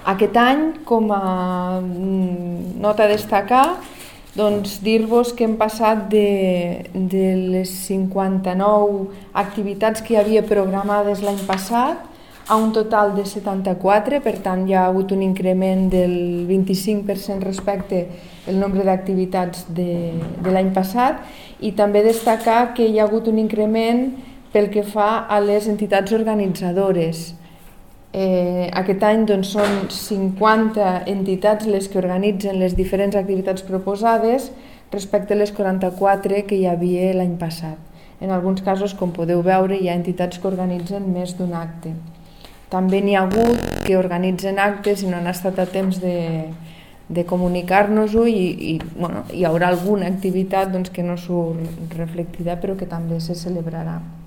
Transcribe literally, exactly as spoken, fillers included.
Aquest any, com a nota a destacar, doncs dir-vos que hem passat de, de les cinquanta-nou activitats que hi havia programades l'any passat a un total de setanta-quatre, per tant hi ha hagut un increment del vint-i-cinc per cent respecte al nombre d'activitats de, de l'any passat, i també destacar que hi ha hagut un increment pel que fa a les entitats organitzadores. Eh, aquest any doncs, són cinquanta entitats les que organitzen les diferents activitats proposades respecte a les quaranta-quatre que hi havia l'any passat. En alguns casos, com podeu veure, hi ha entitats que organitzen més d'un acte. També n'hi ha hagut que organitzen actes i no han estat a temps de, de comunicar-nos-ho i, i bueno, hi haurà alguna activitat doncs, que no surt reflectida però que també se celebrarà.